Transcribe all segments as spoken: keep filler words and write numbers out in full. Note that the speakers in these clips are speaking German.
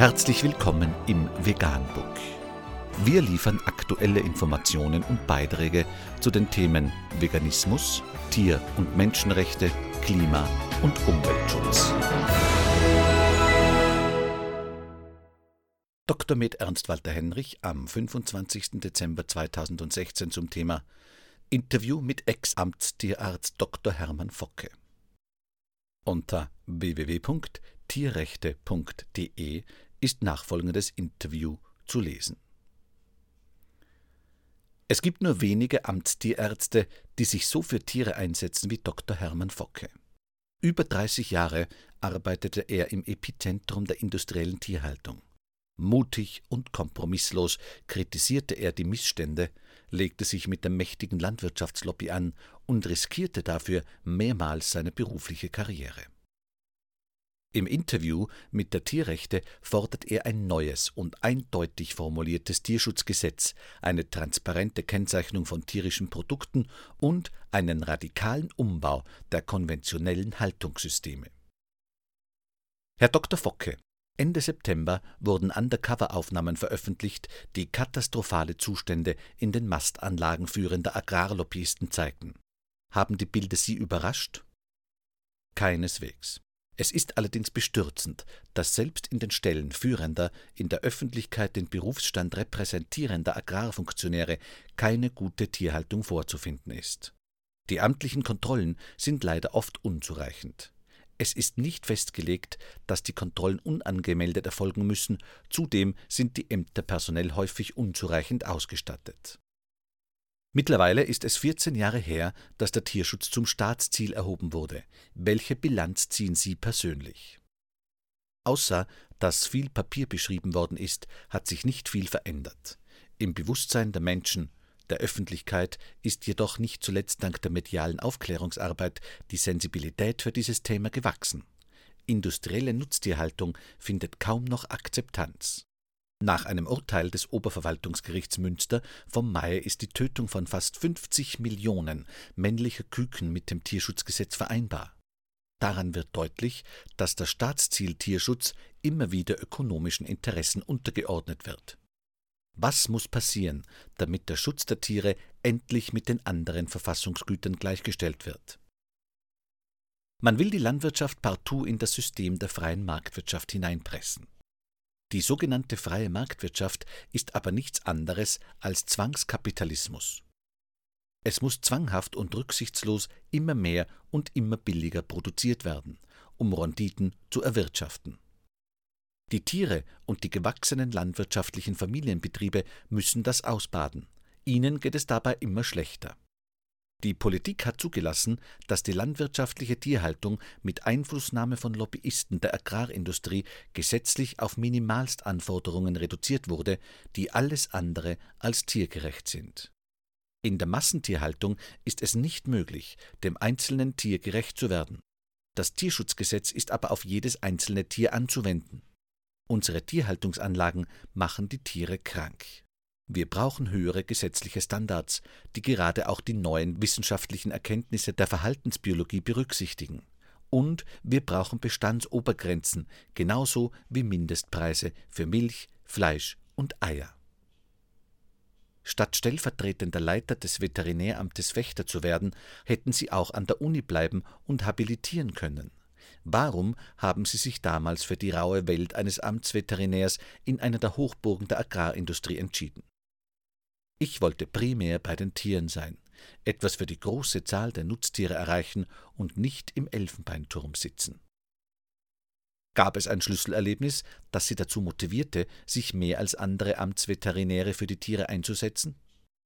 Herzlich willkommen im Veganbook. Wir liefern aktuelle Informationen und Beiträge zu den Themen Veganismus, Tier- und Menschenrechte, Klima- und Umweltschutz. Doktor med Ernst Walter Henrich am fünfundzwanzigsten Dezember zweitausendsechzehn zum Thema Interview mit Ex-Amtstierarzt Doktor Hermann Focke. Unter w w w punkt tierrechte punkt d e ist nachfolgendes Interview zu lesen. Es gibt nur wenige Amtstierärzte, die sich so für Tiere einsetzen wie Doktor Hermann Focke. Über dreißig Jahre arbeitete er im Epizentrum der industriellen Tierhaltung. Mutig und kompromisslos kritisierte er die Missstände, legte sich mit der mächtigen Landwirtschaftslobby an und riskierte dafür mehrmals seine berufliche Karriere. Im Interview mit der Tierrechte fordert er ein neues und eindeutig formuliertes Tierschutzgesetz, eine transparente Kennzeichnung von tierischen Produkten und einen radikalen Umbau der konventionellen Haltungssysteme. Herr Doktor Focke, Ende September wurden Undercover-Aufnahmen veröffentlicht, die katastrophale Zustände in den Mastanlagen führender Agrarlobbyisten zeigten. Haben die Bilder Sie überrascht? Keineswegs. Es ist allerdings bestürzend, dass selbst in den Stellen führender, in der Öffentlichkeit den Berufsstand repräsentierender Agrarfunktionäre keine gute Tierhaltung vorzufinden ist. Die amtlichen Kontrollen sind leider oft unzureichend. Es ist nicht festgelegt, dass die Kontrollen unangemeldet erfolgen müssen, zudem sind die Ämter personell häufig unzureichend ausgestattet. Mittlerweile ist es vierzehn Jahre her, dass der Tierschutz zum Staatsziel erhoben wurde. Welche Bilanz ziehen Sie persönlich? Außer dass viel Papier beschrieben worden ist, hat sich nicht viel verändert. Im Bewusstsein der Menschen, der Öffentlichkeit ist jedoch nicht zuletzt dank der medialen Aufklärungsarbeit die Sensibilität für dieses Thema gewachsen. Industrielle Nutztierhaltung findet kaum noch Akzeptanz. Nach einem Urteil des Oberverwaltungsgerichts Münster vom Mai ist die Tötung von fast fünfzig Millionen männlicher Küken mit dem Tierschutzgesetz vereinbar. Daran wird deutlich, dass das Staatsziel Tierschutz immer wieder ökonomischen Interessen untergeordnet wird. Was muss passieren, damit der Schutz der Tiere endlich mit den anderen Verfassungsgütern gleichgestellt wird? Man will die Landwirtschaft partout in das System der freien Marktwirtschaft hineinpressen. Die sogenannte freie Marktwirtschaft ist aber nichts anderes als Zwangskapitalismus. Es muss zwanghaft und rücksichtslos immer mehr und immer billiger produziert werden, um Renditen zu erwirtschaften. Die Tiere und die gewachsenen landwirtschaftlichen Familienbetriebe müssen das ausbaden. Ihnen geht es dabei immer schlechter. Die Politik hat zugelassen, dass die landwirtschaftliche Tierhaltung mit Einflussnahme von Lobbyisten der Agrarindustrie gesetzlich auf Minimalstanforderungen reduziert wurde, die alles andere als tiergerecht sind. In der Massentierhaltung ist es nicht möglich, dem einzelnen Tier gerecht zu werden. Das Tierschutzgesetz ist aber auf jedes einzelne Tier anzuwenden. Unsere Tierhaltungsanlagen machen die Tiere krank. Wir brauchen höhere gesetzliche Standards, die gerade auch die neuen wissenschaftlichen Erkenntnisse der Verhaltensbiologie berücksichtigen. Und wir brauchen Bestandsobergrenzen, genauso wie Mindestpreise für Milch, Fleisch und Eier. Statt stellvertretender Leiter des Veterinäramtes Vechta zu werden, hätten Sie auch an der Uni bleiben und habilitieren können. Warum haben Sie sich damals für die raue Welt eines Amtsveterinärs in einer der Hochburgen der Agrarindustrie entschieden? Ich wollte primär bei den Tieren sein, etwas für die große Zahl der Nutztiere erreichen und nicht im Elfenbeinturm sitzen. Gab es ein Schlüsselerlebnis, das Sie dazu motivierte, sich mehr als andere Amtsveterinäre für die Tiere einzusetzen?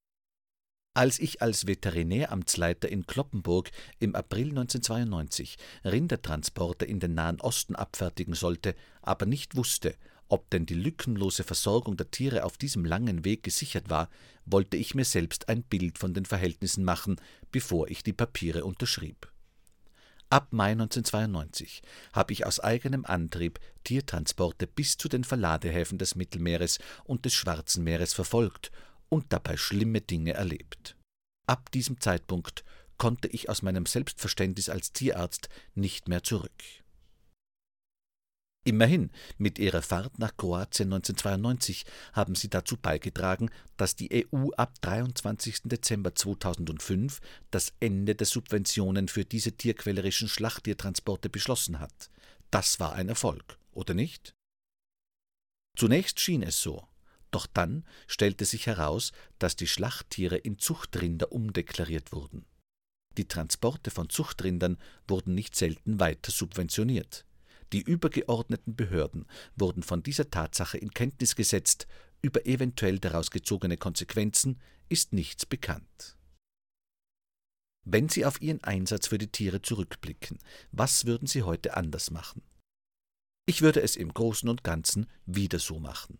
Als ich als Veterinäramtsleiter in Cloppenburg im April neunzehnhundertzweiundneunzig Rindertransporte in den Nahen Osten abfertigen sollte, aber nicht wusste, ob denn die lückenlose Versorgung der Tiere auf diesem langen Weg gesichert war, wollte ich mir selbst ein Bild von den Verhältnissen machen, bevor ich die Papiere unterschrieb. Ab Mai neunzehnhundertzweiundneunzig habe ich aus eigenem Antrieb Tiertransporte bis zu den Verladehäfen des Mittelmeeres und des Schwarzen Meeres verfolgt und dabei schlimme Dinge erlebt. Ab diesem Zeitpunkt konnte ich aus meinem Selbstverständnis als Tierarzt nicht mehr zurück. Immerhin, mit ihrer Fahrt nach Kroatien neunzehnhundertzweiundneunzig haben sie dazu beigetragen, dass die E U ab dreiundzwanzigsten Dezember zweitausendfünf das Ende der Subventionen für diese tierquälerischen Schlachttiertransporte beschlossen hat. Das war ein Erfolg, oder nicht? Zunächst schien es so, doch dann stellte sich heraus, dass die Schlachttiere in Zuchtrinder umdeklariert wurden. Die Transporte von Zuchtrindern wurden nicht selten weiter subventioniert. Die übergeordneten Behörden wurden von dieser Tatsache in Kenntnis gesetzt, über eventuell daraus gezogene Konsequenzen ist nichts bekannt. Wenn Sie auf Ihren Einsatz für die Tiere zurückblicken, was würden Sie heute anders machen? Ich würde es im Großen und Ganzen wieder so machen.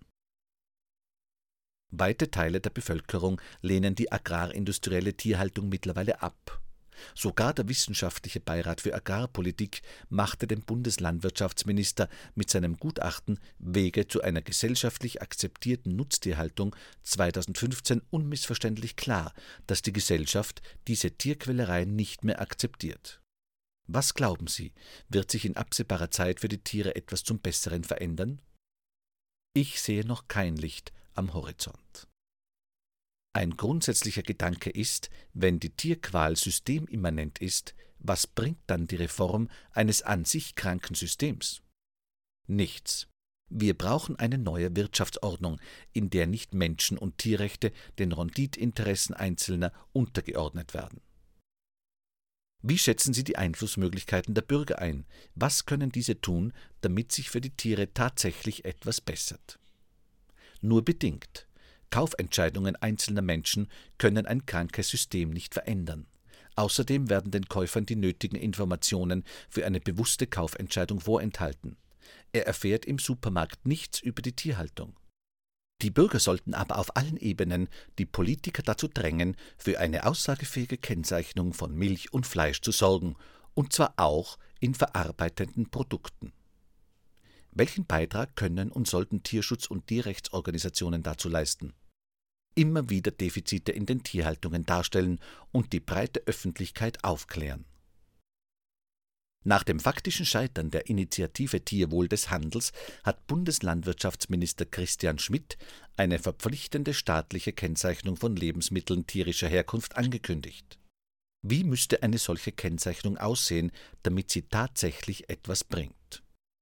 Weite Teile der Bevölkerung lehnen die agrarindustrielle Tierhaltung mittlerweile ab. Sogar der Wissenschaftliche Beirat für Agrarpolitik machte dem Bundeslandwirtschaftsminister mit seinem Gutachten Wege zu einer gesellschaftlich akzeptierten Nutztierhaltung zweitausendfünfzehn unmissverständlich klar, dass die Gesellschaft diese Tierquälerei nicht mehr akzeptiert. Was glauben Sie, wird sich in absehbarer Zeit für die Tiere etwas zum Besseren verändern? Ich sehe noch kein Licht am Horizont. Ein grundsätzlicher Gedanke ist, wenn die Tierqual systemimmanent ist, was bringt dann die Reform eines an sich kranken Systems? Nichts. Wir brauchen eine neue Wirtschaftsordnung, in der nicht Menschen- und Tierrechte den Renditinteressen Einzelner untergeordnet werden. Wie schätzen Sie die Einflussmöglichkeiten der Bürger ein? Was können diese tun, damit sich für die Tiere tatsächlich etwas bessert? Nur bedingt. Kaufentscheidungen einzelner Menschen können ein krankes System nicht verändern. Außerdem werden den Käufern die nötigen Informationen für eine bewusste Kaufentscheidung vorenthalten. Er erfährt im Supermarkt nichts über die Tierhaltung. Die Bürger sollten aber auf allen Ebenen die Politiker dazu drängen, für eine aussagefähige Kennzeichnung von Milch und Fleisch zu sorgen, und zwar auch in verarbeitenden Produkten. Welchen Beitrag können und sollten Tierschutz- und Tierrechtsorganisationen dazu leisten? Immer wieder Defizite in den Tierhaltungen darstellen und die breite Öffentlichkeit aufklären. Nach dem faktischen Scheitern der Initiative Tierwohl des Handels hat Bundeslandwirtschaftsminister Christian Schmidt eine verpflichtende staatliche Kennzeichnung von Lebensmitteln tierischer Herkunft angekündigt. Wie müsste eine solche Kennzeichnung aussehen, damit sie tatsächlich etwas bringt?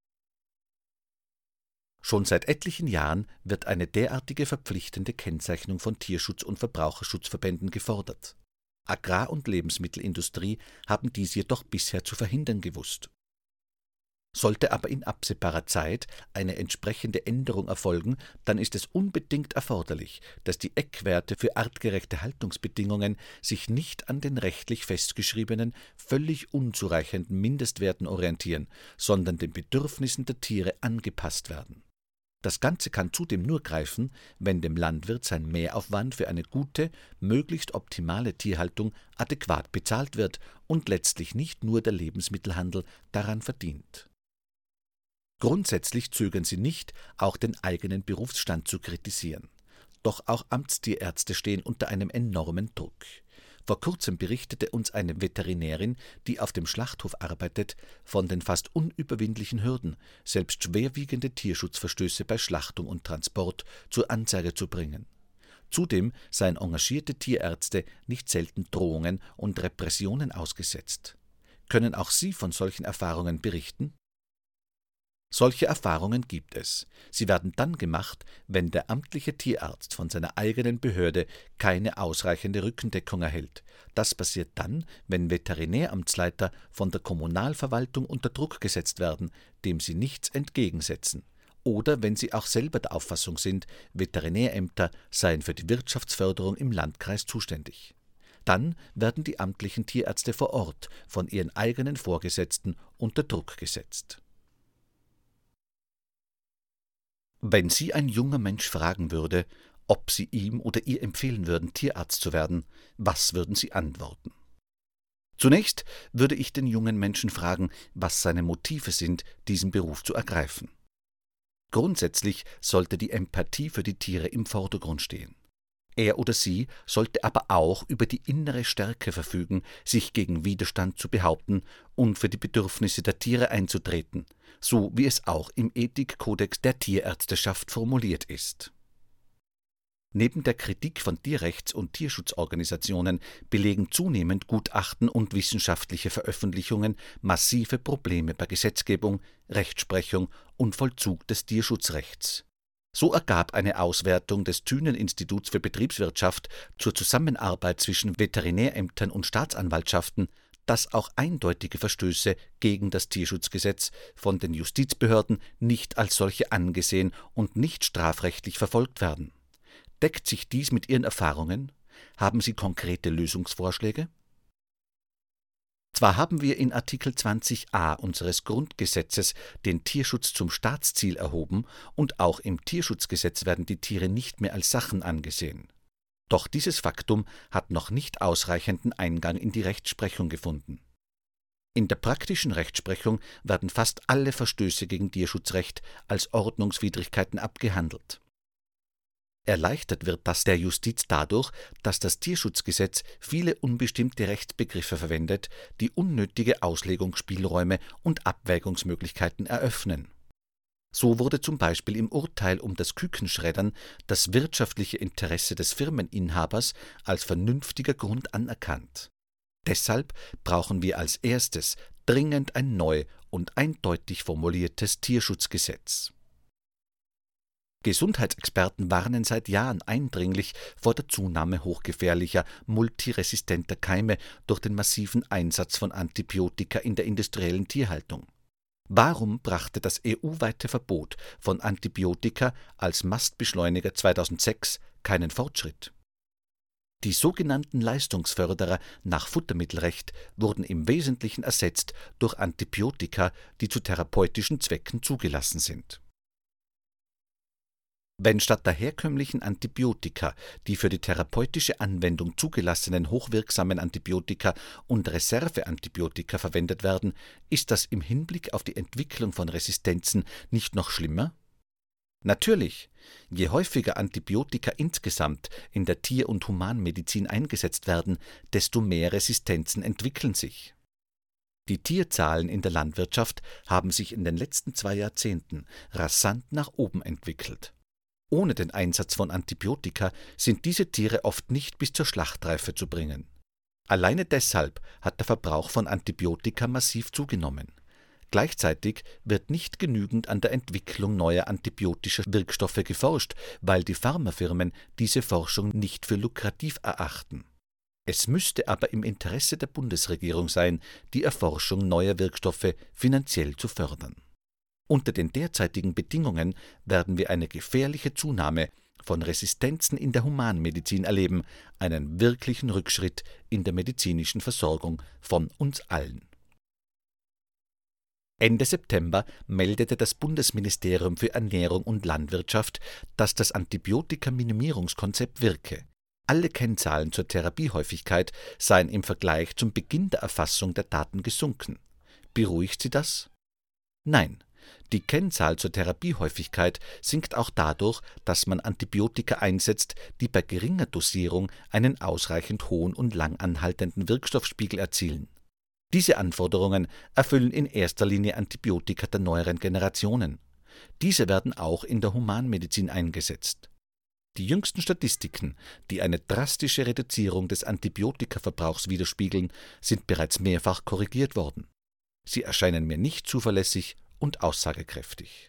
Schon seit etlichen Jahren wird eine derartige verpflichtende Kennzeichnung von Tierschutz- und Verbraucherschutzverbänden gefordert. Agrar- und Lebensmittelindustrie haben dies jedoch bisher zu verhindern gewusst. Sollte aber in absehbarer Zeit eine entsprechende Änderung erfolgen, dann ist es unbedingt erforderlich, dass die Eckwerte für artgerechte Haltungsbedingungen sich nicht an den rechtlich festgeschriebenen, völlig unzureichenden Mindestwerten orientieren, sondern den Bedürfnissen der Tiere angepasst werden. Das Ganze kann zudem nur greifen, wenn dem Landwirt sein Mehraufwand für eine gute, möglichst optimale Tierhaltung adäquat bezahlt wird und letztlich nicht nur der Lebensmittelhandel daran verdient. Grundsätzlich zögern sie nicht, auch den eigenen Berufsstand zu kritisieren. Doch auch Amtstierärzte stehen unter einem enormen Druck. Vor kurzem berichtete uns eine Veterinärin, die auf dem Schlachthof arbeitet, von den fast unüberwindlichen Hürden, selbst schwerwiegende Tierschutzverstöße bei Schlachtung und Transport zur Anzeige zu bringen. Zudem seien engagierte Tierärzte nicht selten Drohungen und Repressionen ausgesetzt. Können auch Sie von solchen Erfahrungen berichten? Solche Erfahrungen gibt es. Sie werden dann gemacht, wenn der amtliche Tierarzt von seiner eigenen Behörde keine ausreichende Rückendeckung erhält. Das passiert dann, wenn Veterinäramtsleiter von der Kommunalverwaltung unter Druck gesetzt werden, dem sie nichts entgegensetzen. Oder wenn sie auch selber der Auffassung sind, Veterinärämter seien für die Wirtschaftsförderung im Landkreis zuständig. Dann werden die amtlichen Tierärzte vor Ort von ihren eigenen Vorgesetzten unter Druck gesetzt. Wenn Sie ein junger Mensch fragen würde, ob Sie ihm oder ihr empfehlen würden, Tierarzt zu werden, was würden Sie antworten? Zunächst würde ich den jungen Menschen fragen, was seine Motive sind, diesen Beruf zu ergreifen. Grundsätzlich sollte die Empathie für die Tiere im Vordergrund stehen. Er oder sie sollte aber auch über die innere Stärke verfügen, sich gegen Widerstand zu behaupten und für die Bedürfnisse der Tiere einzutreten, so wie es auch im Ethikkodex der Tierärzteschaft formuliert ist. Neben der Kritik von Tierrechts- und Tierschutzorganisationen belegen zunehmend Gutachten und wissenschaftliche Veröffentlichungen massive Probleme bei Gesetzgebung, Rechtsprechung und Vollzug des Tierschutzrechts. So ergab eine Auswertung des Thünen-Instituts für Betriebswirtschaft zur Zusammenarbeit zwischen Veterinärämtern und Staatsanwaltschaften, dass auch eindeutige Verstöße gegen das Tierschutzgesetz von den Justizbehörden nicht als solche angesehen und nicht strafrechtlich verfolgt werden. Deckt sich dies mit Ihren Erfahrungen? Haben Sie konkrete Lösungsvorschläge? Zwar haben wir in Artikel zwanzig a unseres Grundgesetzes den Tierschutz zum Staatsziel erhoben und auch im Tierschutzgesetz werden die Tiere nicht mehr als Sachen angesehen. Doch dieses Faktum hat noch nicht ausreichenden Eingang in die Rechtsprechung gefunden. In der praktischen Rechtsprechung werden fast alle Verstöße gegen Tierschutzrecht als Ordnungswidrigkeiten abgehandelt. Erleichtert wird das der Justiz dadurch, dass das Tierschutzgesetz viele unbestimmte Rechtsbegriffe verwendet, die unnötige Auslegungsspielräume und Abwägungsmöglichkeiten eröffnen. So wurde zum Beispiel im Urteil um das Kükenschreddern das wirtschaftliche Interesse des Firmeninhabers als vernünftiger Grund anerkannt. Deshalb brauchen wir als erstes dringend ein neu und eindeutig formuliertes Tierschutzgesetz. Gesundheitsexperten warnen seit Jahren eindringlich vor der Zunahme hochgefährlicher, multiresistenter Keime durch den massiven Einsatz von Antibiotika in der industriellen Tierhaltung. Warum brachte das E U-weite Verbot von Antibiotika als Mastbeschleuniger zweitausendsechs keinen Fortschritt? Die sogenannten Leistungsförderer nach Futtermittelrecht wurden im Wesentlichen ersetzt durch Antibiotika, die zu therapeutischen Zwecken zugelassen sind. Wenn statt der herkömmlichen Antibiotika die für die therapeutische Anwendung zugelassenen hochwirksamen Antibiotika und Reserveantibiotika verwendet werden, ist das im Hinblick auf die Entwicklung von Resistenzen nicht noch schlimmer? Natürlich, je häufiger Antibiotika insgesamt in der Tier- und Humanmedizin eingesetzt werden, desto mehr Resistenzen entwickeln sich. Die Tierzahlen in der Landwirtschaft haben sich in den letzten zwei Jahrzehnten rasant nach oben entwickelt. Ohne den Einsatz von Antibiotika sind diese Tiere oft nicht bis zur Schlachtreife zu bringen. Alleine deshalb hat der Verbrauch von Antibiotika massiv zugenommen. Gleichzeitig wird nicht genügend an der Entwicklung neuer antibiotischer Wirkstoffe geforscht, weil die Pharmafirmen diese Forschung nicht für lukrativ erachten. Es müsste aber im Interesse der Bundesregierung sein, die Erforschung neuer Wirkstoffe finanziell zu fördern. Unter den derzeitigen Bedingungen werden wir eine gefährliche Zunahme von Resistenzen in der Humanmedizin erleben, einen wirklichen Rückschritt in der medizinischen Versorgung von uns allen. Ende September meldete das Bundesministerium für Ernährung und Landwirtschaft, dass das Antibiotika-Minimierungskonzept wirke. Alle Kennzahlen zur Therapiehäufigkeit seien im Vergleich zum Beginn der Erfassung der Daten gesunken. Beruhigt Sie das? Nein. Die Kennzahl zur Therapiehäufigkeit sinkt auch dadurch, dass man Antibiotika einsetzt, die bei geringer Dosierung einen ausreichend hohen und lang anhaltenden Wirkstoffspiegel erzielen. Diese Anforderungen erfüllen in erster Linie Antibiotika der neueren Generationen. Diese werden auch in der Humanmedizin eingesetzt. Die jüngsten Statistiken, die eine drastische Reduzierung des Antibiotikaverbrauchs widerspiegeln, sind bereits mehrfach korrigiert worden. Sie erscheinen mir nicht zuverlässig und aussagekräftig.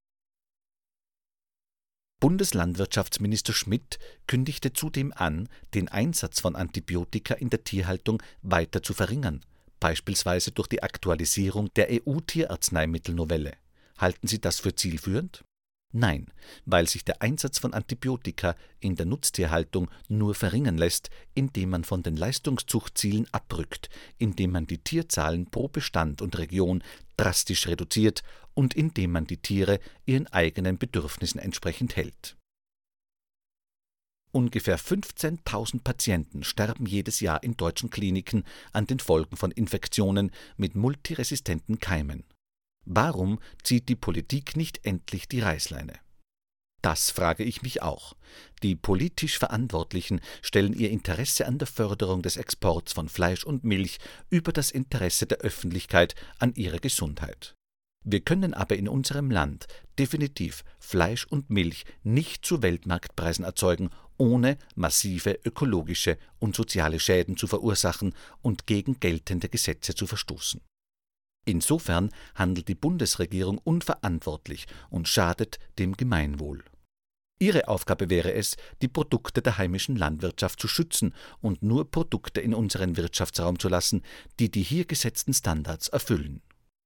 Bundeslandwirtschaftsminister Schmidt kündigte zudem an, den Einsatz von Antibiotika in der Tierhaltung weiter zu verringern, beispielsweise durch die Aktualisierung der E U-Tierarzneimittelnovelle. Halten Sie das für zielführend? Nein, weil sich der Einsatz von Antibiotika in der Nutztierhaltung nur verringern lässt, indem man von den Leistungszuchtzielen abrückt, indem man die Tierzahlen pro Bestand und Region drastisch reduziert und indem man die Tiere ihren eigenen Bedürfnissen entsprechend hält. Ungefähr fünfzehntausend Patienten sterben jedes Jahr in deutschen Kliniken an den Folgen von Infektionen mit multiresistenten Keimen. Warum zieht die Politik nicht endlich die Reißleine? das frage ich mich auch. Die politisch Verantwortlichen stellen ihr Interesse an der Förderung des Exports von Fleisch und Milch über das Interesse der Öffentlichkeit an ihrer Gesundheit. Wir können aber in unserem Land definitiv Fleisch und Milch nicht zu Weltmarktpreisen erzeugen, ohne massive ökologische und soziale Schäden zu verursachen und gegen geltende Gesetze zu verstoßen. Insofern handelt die Bundesregierung unverantwortlich und schadet dem Gemeinwohl. Ihre Aufgabe wäre es, die Produkte der heimischen Landwirtschaft zu schützen und nur Produkte in unseren Wirtschaftsraum zu lassen, die die hier gesetzten Standards erfüllen.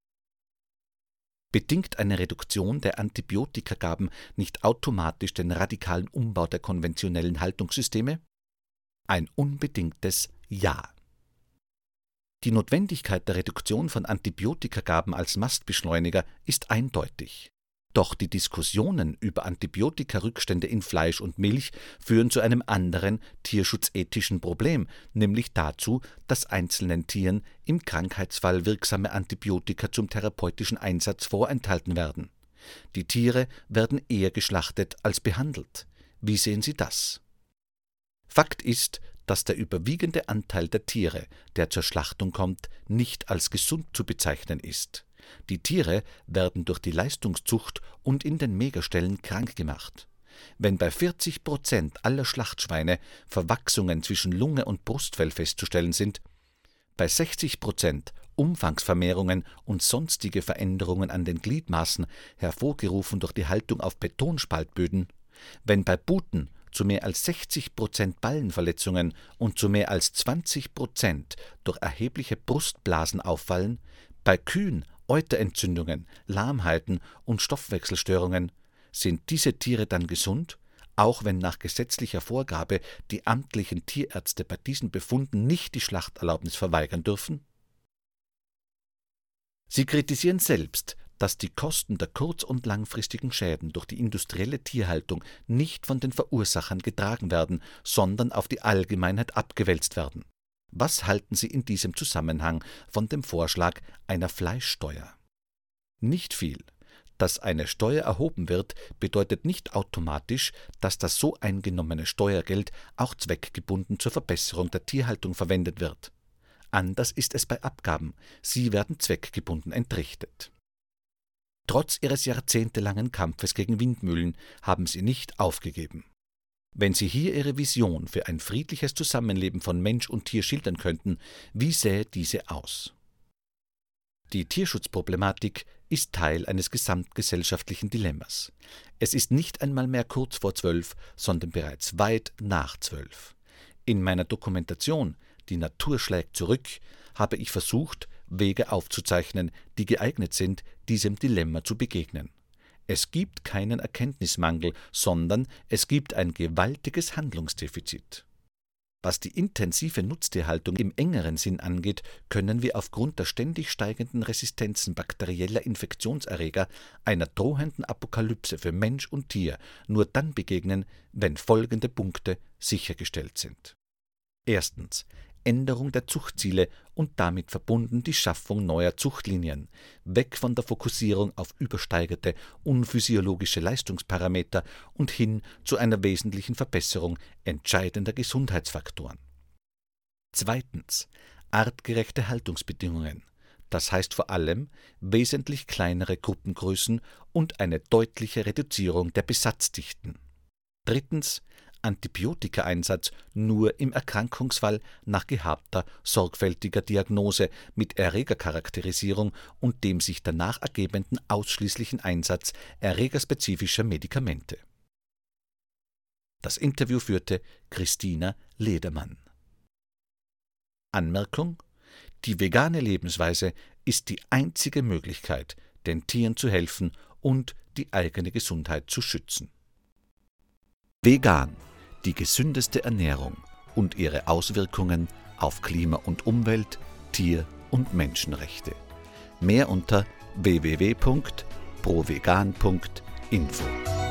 Bedingt eine Reduktion der Antibiotikagaben nicht automatisch den radikalen Umbau der konventionellen Haltungssysteme? Ein unbedingtes Ja. Die Notwendigkeit der Reduktion von Antibiotikagaben als Mastbeschleuniger ist eindeutig. Doch die Diskussionen über Antibiotikarückstände in Fleisch und Milch führen zu einem anderen tierschutzethischen Problem, nämlich dazu, dass einzelnen Tieren im Krankheitsfall wirksame Antibiotika zum therapeutischen Einsatz vorenthalten werden. Die Tiere werden eher geschlachtet als behandelt. Wie sehen Sie das? Fakt ist, dass der überwiegende Anteil der Tiere, der zur Schlachtung kommt, nicht als gesund zu bezeichnen ist. Die Tiere werden durch die Leistungszucht und in den Megaställen krank gemacht. Wenn bei vierzig Prozent aller Schlachtschweine Verwachsungen zwischen Lunge und Brustfell festzustellen sind, bei sechzig Prozent Umfangsvermehrungen und sonstige Veränderungen an den Gliedmaßen, hervorgerufen durch die Haltung auf Betonspaltböden, wenn bei Puten zu mehr als sechzig Prozent Ballenverletzungen und zu mehr als zwanzig Prozent durch erhebliche Brustblasen auffallen, bei Kühen Euterentzündungen, Lahmheiten und Stoffwechselstörungen, sind diese Tiere dann gesund, auch wenn nach gesetzlicher Vorgabe die amtlichen Tierärzte bei diesen Befunden nicht die Schlachterlaubnis verweigern dürfen? Sie kritisieren selbst, dass die Kosten der kurz- und langfristigen Schäden durch die industrielle Tierhaltung nicht von den Verursachern getragen werden, sondern auf die Allgemeinheit abgewälzt werden. Was halten Sie in diesem Zusammenhang von dem Vorschlag einer Fleischsteuer? Nicht viel. Dass eine Steuer erhoben wird, bedeutet nicht automatisch, dass das so eingenommene Steuergeld auch zweckgebunden zur Verbesserung der Tierhaltung verwendet wird. Anders ist es bei Abgaben. Sie werden zweckgebunden entrichtet. Trotz ihres jahrzehntelangen Kampfes gegen Windmühlen haben sie nicht aufgegeben. Wenn Sie hier Ihre Vision für ein friedliches Zusammenleben von Mensch und Tier schildern könnten, wie sähe diese aus? Die Tierschutzproblematik ist Teil eines gesamtgesellschaftlichen Dilemmas. Es ist nicht einmal mehr kurz vor zwölf, sondern bereits weit nach zwölf. In meiner Dokumentation »Die Natur schlägt zurück« habe ich versucht, Wege aufzuzeichnen, die geeignet sind, diesem Dilemma zu begegnen. Es gibt keinen Erkenntnismangel, sondern es gibt ein gewaltiges Handlungsdefizit. Was die intensive Nutztierhaltung im engeren Sinn angeht, können wir aufgrund der ständig steigenden Resistenzen bakterieller Infektionserreger einer drohenden Apokalypse für Mensch und Tier nur dann begegnen, wenn folgende Punkte sichergestellt sind. Erstens. Änderung der Zuchtziele und damit verbunden die Schaffung neuer Zuchtlinien, weg von der Fokussierung auf übersteigerte, unphysiologische Leistungsparameter und hin zu einer wesentlichen Verbesserung entscheidender Gesundheitsfaktoren. Zweitens. Artgerechte Haltungsbedingungen, das heißt vor allem wesentlich kleinere Gruppengrößen und eine deutliche Reduzierung der Besatzdichten. Drittens. Antibiotikaeinsatz nur im Erkrankungsfall nach gehabter, sorgfältiger Diagnose mit Erregercharakterisierung und dem sich danach ergebenden ausschließlichen Einsatz erregerspezifischer Medikamente. Das Interview führte Christina Ledermann. Anmerkung: Die vegane Lebensweise ist die einzige Möglichkeit, den Tieren zu helfen und die eigene Gesundheit zu schützen. Vegan, die gesündeste Ernährung und ihre Auswirkungen auf Klima und Umwelt, Tier- und Menschenrechte. Mehr unter w w w punkt provegan punkt info.